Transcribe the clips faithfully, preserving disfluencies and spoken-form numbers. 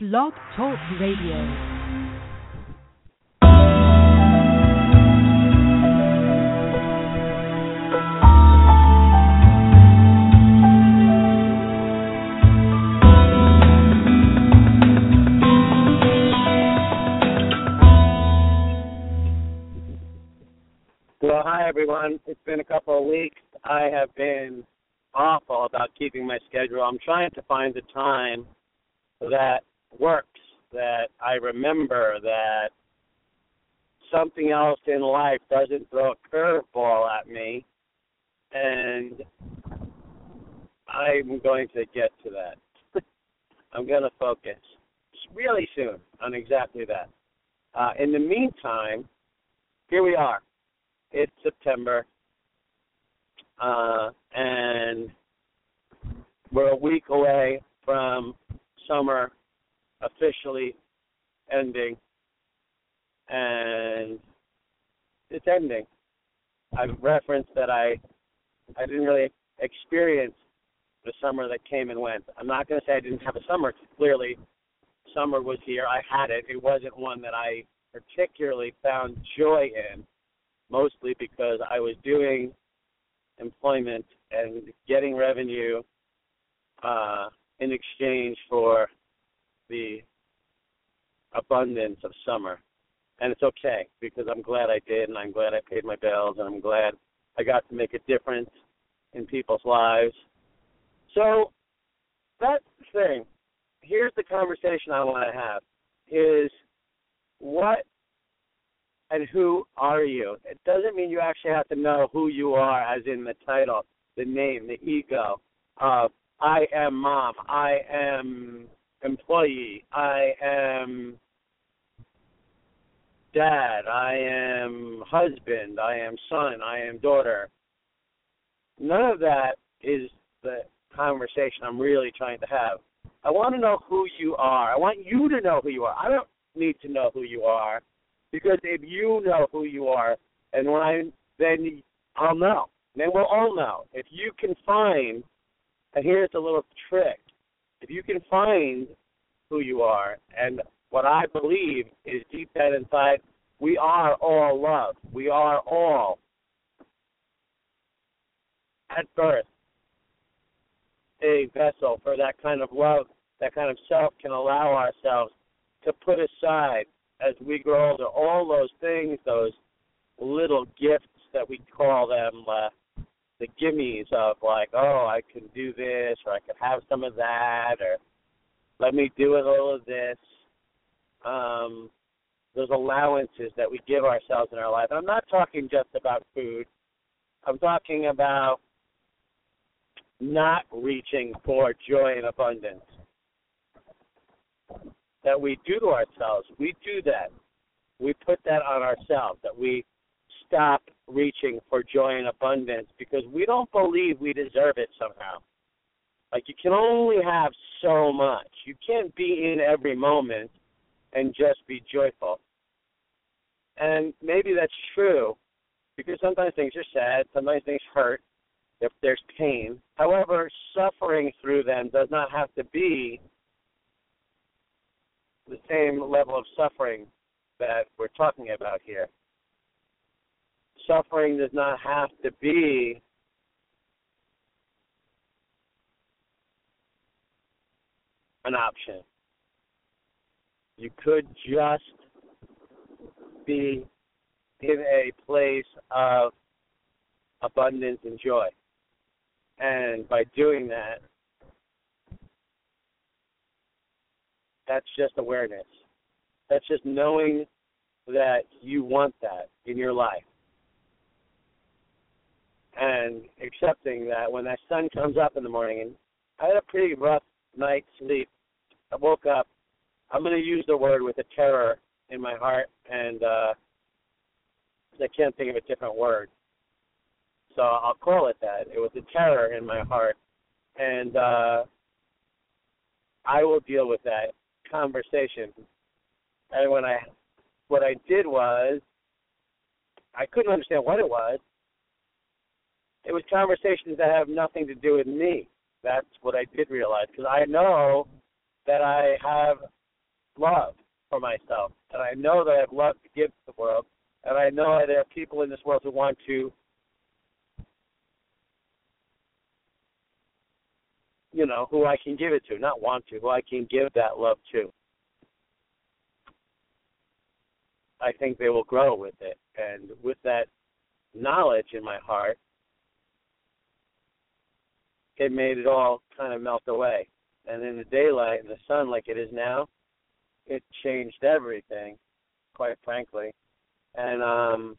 Blog Talk Radio. Well, hi, everyone. It's been a couple of weeks. I have been awful about keeping my schedule. I'm trying to find the time that works, that I remember, that something else in life doesn't throw a curveball at me, and I'm going to get to that. I'm going to focus really soon on exactly that. Uh, in the meantime, here we are. It's September, uh, and we're a week away from summer officially ending, and it's ending. I've referenced that I I didn't really experience the summer that came and went. I'm not going to say I didn't have a summer. Clearly, summer was here. I had it. It wasn't one that I particularly found joy in, mostly because I was doing employment and getting revenue uh, in exchange for the abundance of summer. And it's okay, because I'm glad I did, and I'm glad I paid my bills, and I'm glad I got to make a difference in people's lives. So that's the thing. Here's the conversation I want to have, is what and who are you? It doesn't mean you actually have to know who you are, as in the title, the name, the ego of I am mom, I am employee, I am dad, I am husband, I am son, I am daughter. None of that is the conversation I'm really trying to have. I want to know who you are. I want you to know who you are. I don't need to know who you are. Because if you know who you are, and when I, then I'll know. Then we'll all know. If you can find, and here's a little trick, if you can find who you are, and what I believe is deep down inside, we are all love. We are all, at birth, a vessel for that kind of love, that kind of self can allow ourselves to put aside as we grow older, all those things, those little gifts that we call them, uh, the gimmies of like, oh, I can do this, or I can have some of that, or let me do a little of this. Um, those allowances that we give ourselves in our life. And I'm not talking just about food. I'm talking about not reaching for joy and abundance that we do to ourselves. We do that. We put that on ourselves, that we stop reaching for joy and abundance because we don't believe we deserve it somehow. Like, you can only have so much. You can't be in every moment and just be joyful. And maybe that's true because sometimes things are sad, sometimes things hurt, if there's pain. However, suffering through them does not have to be the same level of suffering that we're talking about here. Suffering does not have to be an option. You could just be in a place of abundance and joy. And by doing that, that's just awareness. That's just knowing that you want that in your life. And accepting that when that sun comes up in the morning, and I had a pretty rough night's sleep. I woke up, I'm going to use the word with a terror in my heart, and uh, I can't think of a different word. So I'll call it that. It was a terror in my heart. And uh, I will deal with that conversation. And when I, what I did was, I couldn't understand what it was. It was conversations that have nothing to do with me. That's what I did realize, because I know that I have love for myself, and I know that I have love to give to the world, and I know that there are people in this world who want to, you know, who I can give it to, not want to, who I can give that love to. I think they will grow with it, and with that knowledge in my heart, it made it all kind of melt away. And in the daylight and the sun like it is now, it changed everything, quite frankly. And um,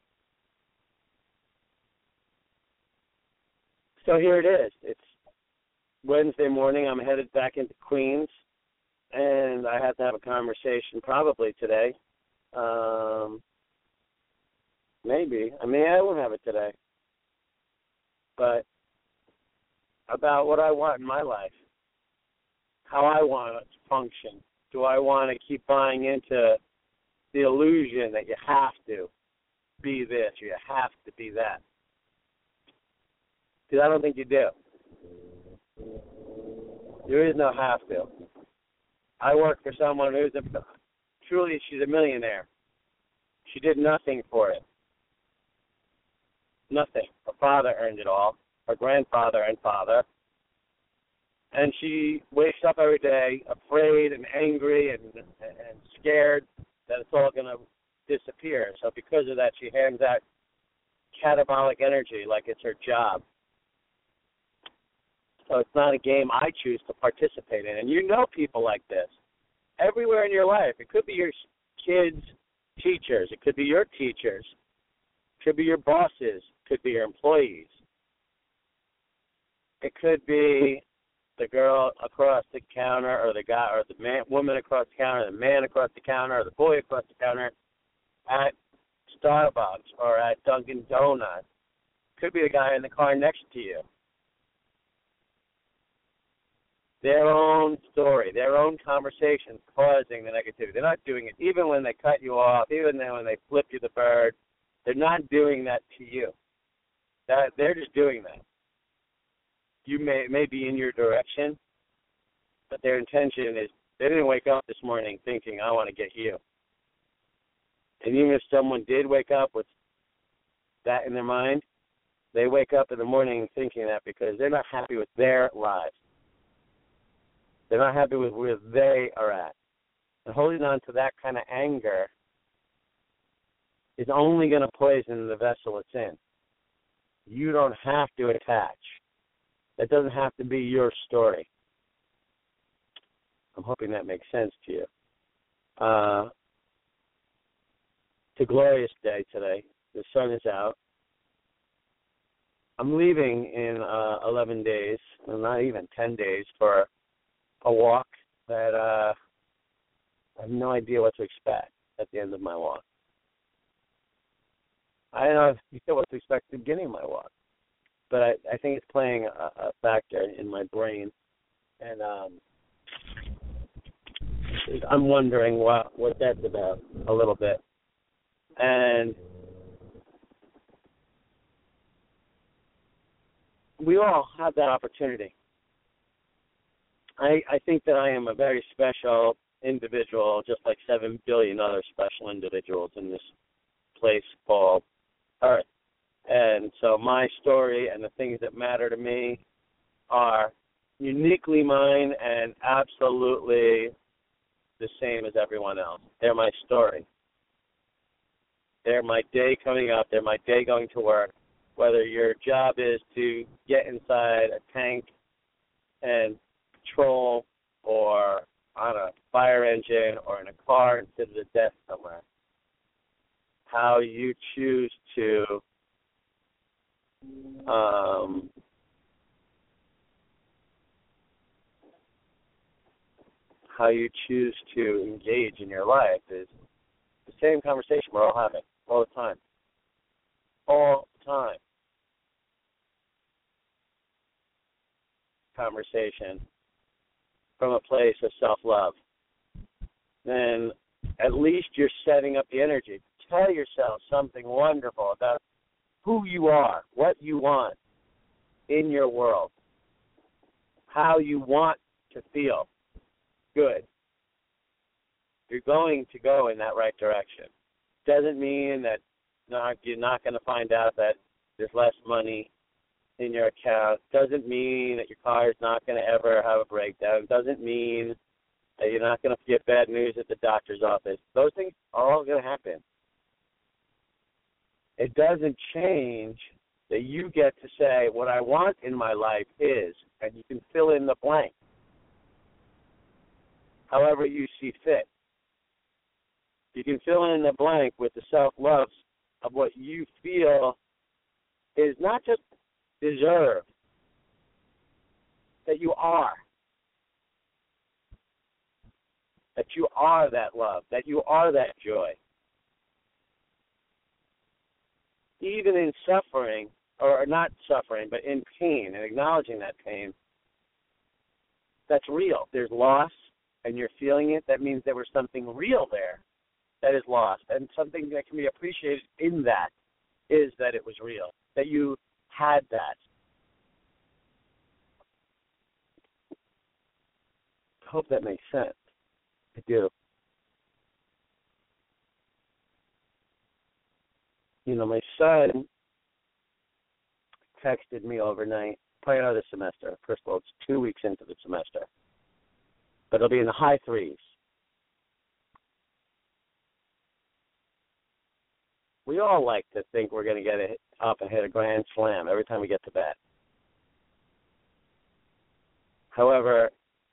so here it is. It's Wednesday morning. I'm headed back into Queens, and I have to have a conversation probably today. Um, maybe. I mean, I won't have it today. But about what I want in my life, how I want it to function. Do I want to keep buying into the illusion that you have to be this or you have to be that? Because I don't think you do. There is no have to. I work for someone who's a, truly, she's a millionaire. She did nothing for it. Nothing. Her father earned it all. Her grandfather and father. And she wakes up every day afraid and angry and, and scared that it's all going to disappear. So because of that, she hands out catabolic energy like it's her job. So it's not a game I choose to participate in. And you know people like this everywhere in your life. It could be your kids' teachers. It could be your teachers. It could be your bosses. It could be your employees. It could be the girl across the counter or the guy or the man, woman across the counter, the man across the counter, or the boy across the counter at Starbucks or at Dunkin' Donuts. It could be the guy in the car next to you. Their own story, their own conversation causing the negativity. They're not doing it even when they cut you off, even then when they flip you the bird. They're not doing that to you. That they're just doing that. You may may be in your direction, but their intention is they didn't wake up this morning thinking, I want to get you. And even if someone did wake up with that in their mind, they wake up in the morning thinking that because they're not happy with their lives. They're not happy with where they are at. And holding on to that kind of anger is only going to poison the vessel it's in. You don't have to attach. That doesn't have to be your story. I'm hoping that makes sense to you. Uh, it's a glorious day today. The sun is out. I'm leaving in uh, eleven days, well, not even ten days, for a walk that uh, I have no idea what to expect at the end of my walk. I don't know what to expect at the beginning of my walk, but I, I think it's playing a, a factor in my brain, and um, I'm wondering what, what that's about a little bit. And we all have that opportunity. I, I think that I am a very special individual, just like seven billion other special individuals in this place called Earth. And so my story and the things that matter to me are uniquely mine and absolutely the same as everyone else. They're my story. They're my day coming up. They're my day going to work. Whether your job is to get inside a tank and patrol or on a fire engine or in a car and sit at a desk somewhere. How you choose to um, how you choose to engage in your life is the same conversation we're all having all the time. All the time. Conversation from a place of self-love. Then at least you're setting up the energy. Tell yourself something wonderful about who you are, what you want in your world, how you want to feel good. you're going to go in that right direction. Doesn't mean that not, you're not going to find out that there's less money in your account. Doesn't mean that your car is not going to ever have a breakdown. Doesn't mean that you're not going to get bad news at the doctor's office. Those things are all going to happen. It doesn't change that you get to say, what I want in my life is, and you can fill in the blank however you see fit. You can fill in the blank with the self-love of what you feel is not just deserved, that you are. That you are that love, that you are that joy. Even in suffering, or not suffering, but in pain, and acknowledging that pain, that's real. There's loss, and you're feeling it. That means there was something real there that is lost, and something that can be appreciated in that is that it was real, that you had that. I hope that makes sense. I do. You know, my son texted me overnight, probably another semester. First of all, it's two weeks into the semester. But it'll be in the high threes. We all like to think we're going to get it up and hit a grand slam every time we get to bed. However,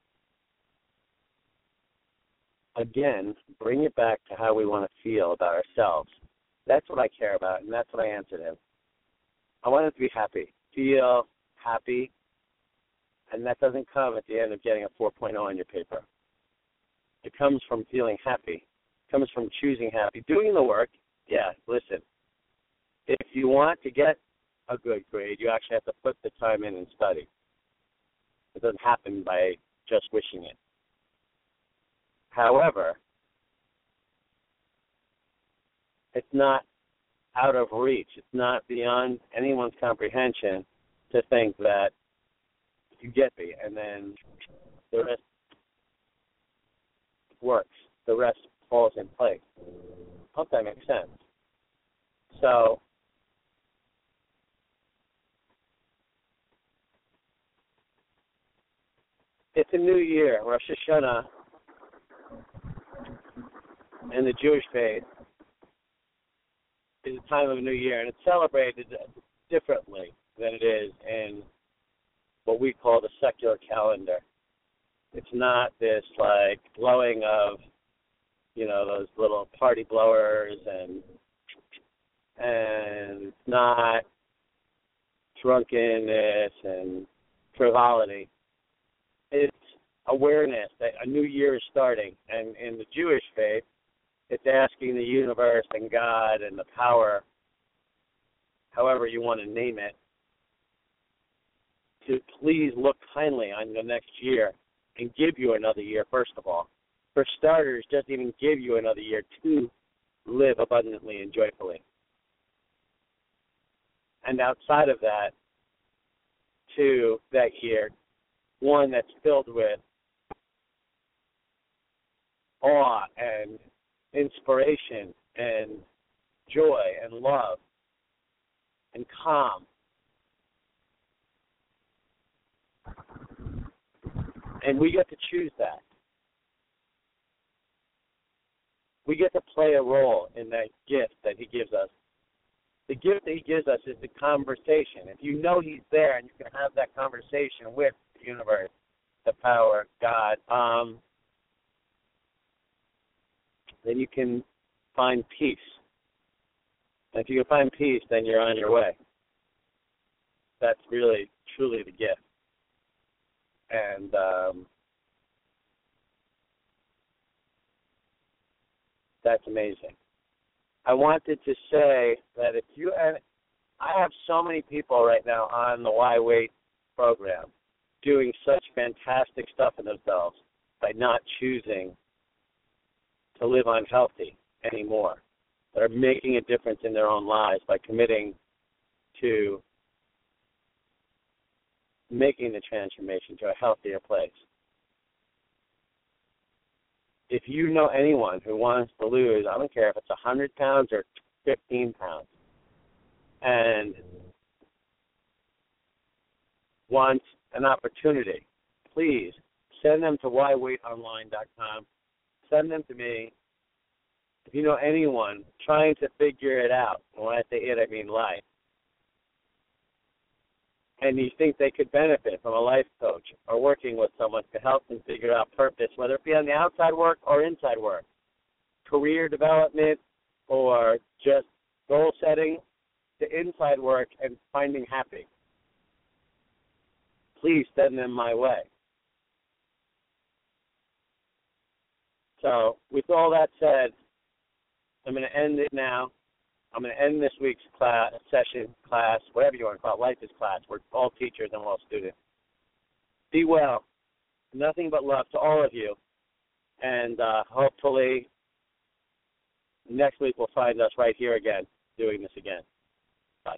again, bring it back to how we want to feel about ourselves. That's what I care about, and that's what I answered him. I want him to be happy, feel happy, and that doesn't come at the end of getting a four point oh on your paper. It comes from feeling happy. It comes from choosing happy. Doing the work, yeah, listen, if you want to get a good grade, you actually have to put the time in and study. It doesn't happen by just wishing it. However, it's not out of reach. It's not beyond anyone's comprehension to think that you get me, and then the rest works. The rest falls in place. Hope that makes sense. So, it's a new year, Rosh Hashanah, in the Jewish faith is a time of a new year, and it's celebrated differently than it is in what we call the secular calendar. It's not this, like, blowing of, you know, those little party blowers, and and it's not drunkenness and frivolity. It's awareness that a new year is starting, and in the Jewish faith, it's asking the universe and God and the power, however you want to name it, to please look kindly on the next year and give you another year, first of all. For starters, just even give you another year to live abundantly and joyfully. And outside of that, to that year, one that's filled with awe and inspiration and joy and love and calm. And we get to choose that. We get to play a role in that gift that he gives us. The gift that he gives us is the conversation. If you know he's there and you can have that conversation with the universe, the power, God, um, then you can find peace. And if you can find peace, then you're on your way. That's really, truly the gift. And um, that's amazing. I wanted to say that if you, and I have so many people right now on the Why Wait program doing such fantastic stuff in themselves by not choosing to live unhealthy anymore, that are making a difference in their own lives by committing to making the transformation to a healthier place. if you know anyone who wants to lose, I don't care if it's one hundred pounds or fifteen pounds, and wants an opportunity, please send them to why wait online dot com. Send them to me. If you know anyone trying to figure it out, and when I say it, I mean life, and you think they could benefit from a life coach or working with someone to help them figure out purpose, whether it be on the outside work or inside work, career development or just goal setting, to inside work and finding happy, please send them my way. So with all that said, I'm going to end it now. I'm going to end this week's class, session, class, whatever you want to call it. Life is class. We're all teachers and we're all students. Be well. Nothing but love to all of you. And uh, hopefully next week we'll find us right here again doing this again.